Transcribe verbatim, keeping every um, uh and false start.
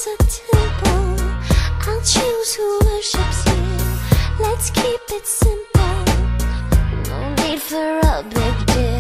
is a temple. I'll choose who worships you. Let's keep it simple. No need for a big deal.